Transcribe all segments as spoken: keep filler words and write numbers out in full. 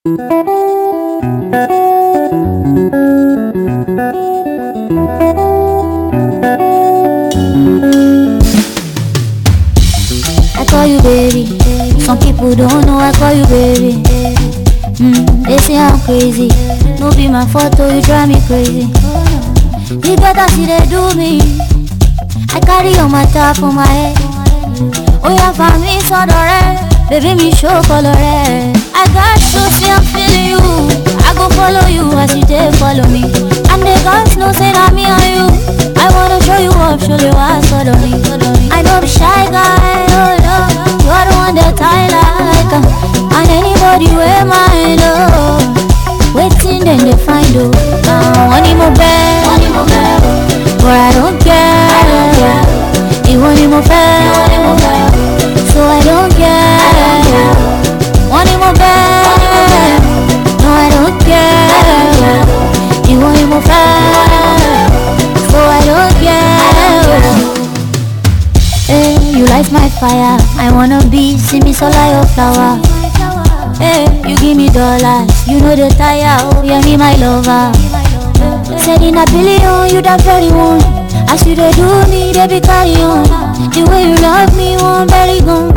I call you baby. Some people don't know I call you baby. Mm, they say I'm crazy. No be my photo, you drive me crazy. You better see they do me. I carry on my top for my head. Oh yeah, for me it's all the red. Baby, me show color red. I got to see I'm feeling you. I go follow you as you take follow me. And the guys know say that me and you. I wanna show you up, show you what's for me. I know the shy guy, oh no. You are the one that I like. uh, And anybody wear my love. Waiting then they find you. uh, One more bed, one more bed. But I don't care. You want more fair, so I don't care. Want more bed? No, I don't care. You want more fair, so I don't care. Hey, you light my fire. I wanna be, see me so like your flower. Hey, you give me dollars, you know the tire. Oh, yeah, me my lover. Said in a billion, you the very one. As you they do me, they be carry on. The way you love me, one very gone.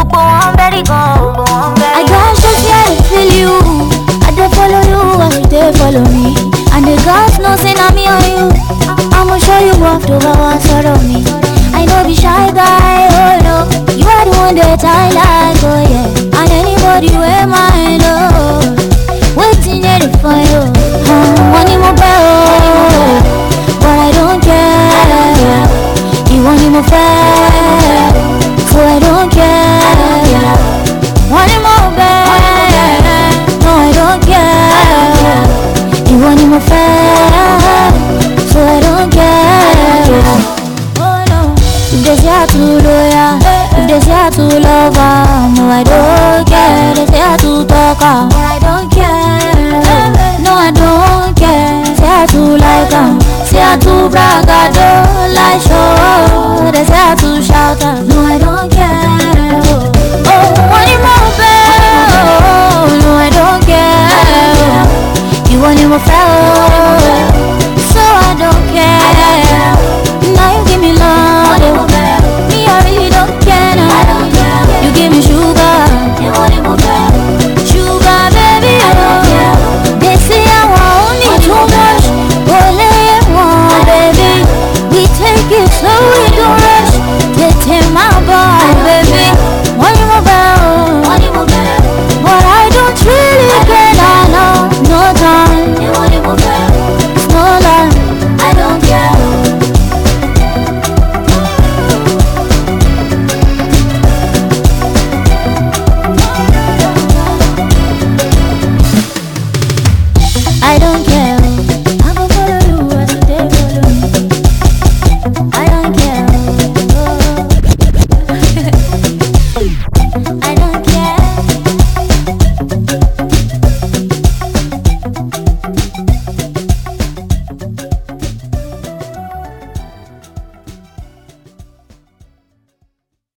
I got just here to feel you. I don't follow you as you they follow me. And the girls know say na me or you. I'ma show you off to go and sorrow me. I know be shy guy, oh no. You are the one that I like, oh yeah. And anybody wear my love. Waiting here for you. Hmm, one more bell, but I don't care. You want more fair, so I don't care. Want more bell, no I don't care. You want more fair, so I don't care. Oh no, if they say I too loyal, if they say I too